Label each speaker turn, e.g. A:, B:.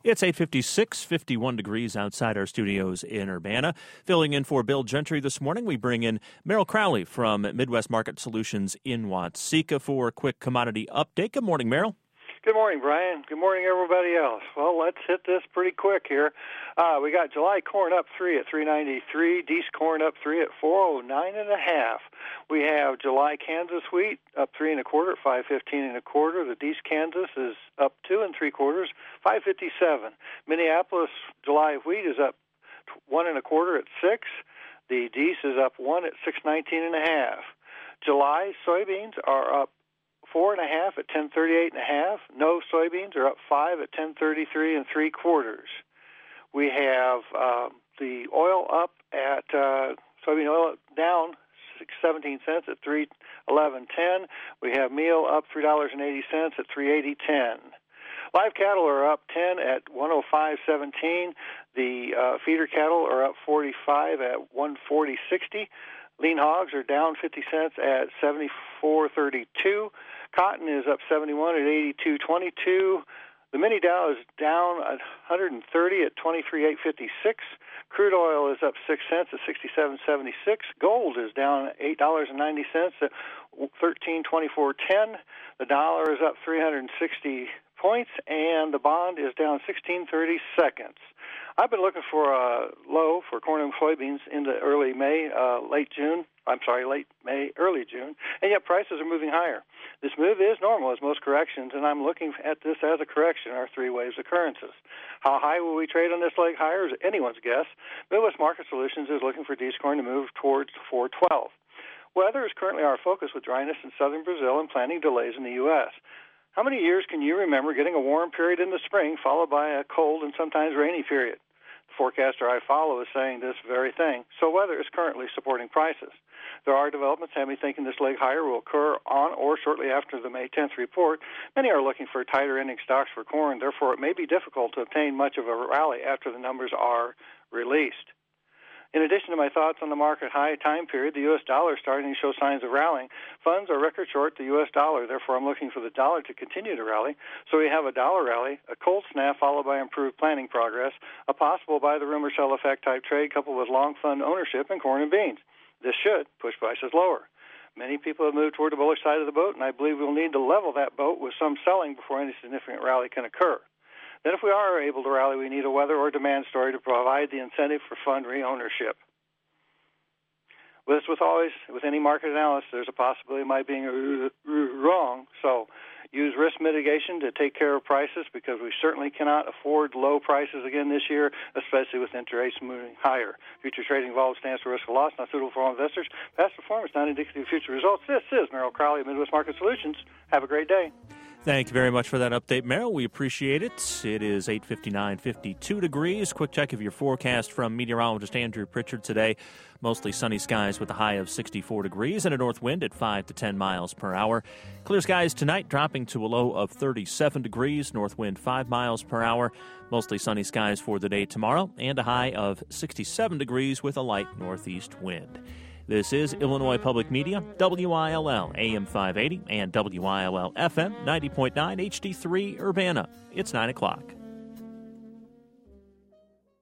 A: It's 8:56, 51 degrees outside our studios in Urbana. Filling in for Bill Gentry this morning, we bring in Merrill Crowley from Midwest Market Solutions in Watseka for a quick commodity update. Good morning, Merrill.
B: Good morning, Brian. Good morning, everybody else. Well, let's hit this pretty quick here. We got July corn up 3 at $3.93, Deese corn up 3 at $4.09.5. We have July Kansas wheat up 3 1/4 at $5.15 1/4. The Deese Kansas is up 2 3/4, $5.57. Minneapolis July wheat is up 1 1/4 at 6. The Deese is up 1 at $6.19.5. July soybeans are up 4 1/2 at 10.38.5. No soybeans are up 5 at 10.33 3/4. We have the oil up at soybean oil down 17 cents at 3.11.10. We have meal up $3.80 at 3.80.10. Live cattle are up 10 at 105.17. The feeder cattle are up 45 at 140.60. Lean hogs are down 50 cents at 74.32. Cotton is up 71 at 82.22. The mini Dow is down 130 at 23.856. Crude oil is up 6 cents at 67.76. Gold is down $8.90 at 13.24.10. The dollar is up 360 points, and the bond is down 16.30 seconds. I've been looking for a low for corn and soybeans into early May, late May, early June, and yet prices are moving higher. This move is normal, as most corrections, and I'm looking at this as a correction, our three waves occurrences. How high will we trade on this leg higher is anyone's guess. Midwest Market Solutions is looking for Deese corn to move towards 412. Weather is currently our focus with dryness in southern Brazil and planting delays in the U.S. How many years can you remember getting a warm period in the spring followed by a cold and sometimes rainy period? The forecaster I follow is saying this very thing, so weather is currently supporting prices. There are developments have me thinking this leg higher will occur on or shortly after the May 10th report. Many are looking for tighter ending stocks for corn, therefore it may be difficult to obtain much of a rally after the numbers are released. In addition to my thoughts on the market high time period, the U.S. dollar is starting to show signs of rallying. Funds are record short the U.S. dollar, therefore I'm looking for the dollar to continue to rally. So we have a dollar rally, a cold snap followed by improved planning progress, a possible buy the rumor sell effect type trade coupled with long fund ownership in corn and beans. This should push prices lower. Many people have moved toward the bullish side of the boat, and I believe we'll need to level that boat with some selling before any significant rally can occur. Then if we are able to rally, we need a weather or demand story to provide the incentive for fund re-ownership. With any market analysis, there's a possibility of my being wrong, so use risk mitigation to take care of prices because we certainly cannot afford low prices again this year, especially with interest rates moving higher. Future trading involves stands for risk of loss, not suitable for all investors. Past performance, not indicative of future results. This is Merrill Crowley of Midwest Market Solutions. Have a great day.
A: Thank you very much for that update, Merrill. We appreciate it. It is 8:59, 52 degrees. Quick check of your forecast from meteorologist Andrew Pritchard today. Mostly sunny skies with a high of 64 degrees and a north wind at 5 to 10 miles per hour. Clear skies tonight, dropping to a low of 37 degrees, north wind 5 miles per hour. Mostly sunny skies for the day tomorrow and a high of 67 degrees with a light northeast wind. This is Illinois Public Media, WILL AM 580 and WILL FM 90.9 HD3 Urbana. It's 9 o'clock.